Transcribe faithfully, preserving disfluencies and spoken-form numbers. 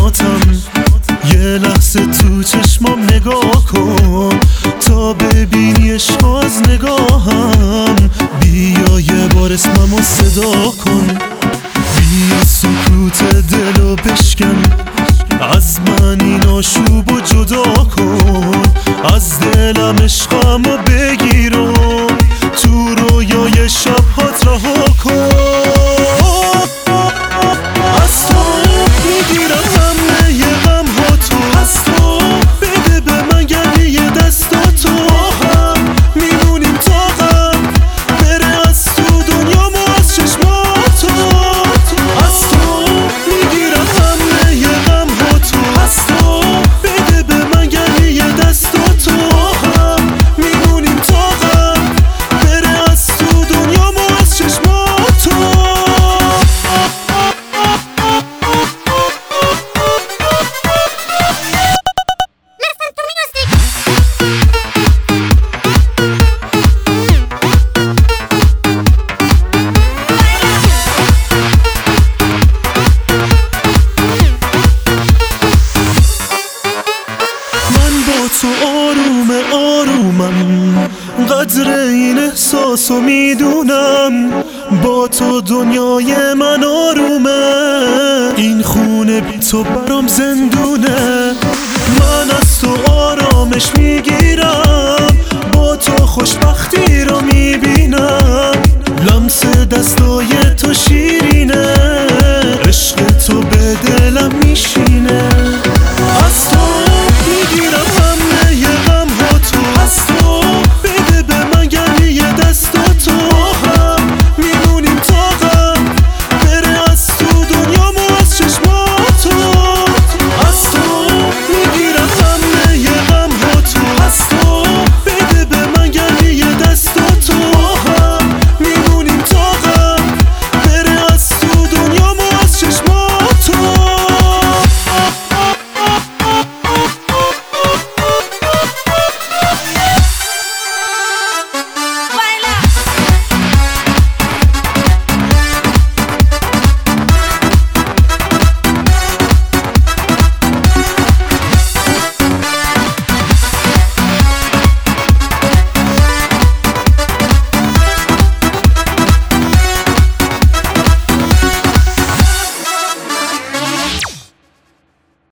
چشماتم، یه لحظه تو چشمام نگاه کن تا ببینی عشق از نگاهم. بیا یه بار اسممو صدا کن، بیا سکوت دلو بشکن، از من این آشوبو جدا کن، از دلم عشقمو بگیر و تو رویای شب‌هات رها کن. از تو میگیرم همه غم‌هاتو، از تو بده به من گلی دستاتو، هم میمونیم تا غم بره از تو دنیامو از چشماتو. از تو میگیرم همه غم‌هاتو، از تو بده به من گلی دستاتو، هم میمونیم تا غم بره از تو دنیامو از چشماتو. تو آروم آرومم، قدر این احساسو میدونم، با تو دنیای من آرومه، این خونه بی تو برام زندونه. من از تو آرامش میگیرم، با تو خوشبختی رو میبینم، لمس دستای تو شیرینه، عشق تو به دلم میشه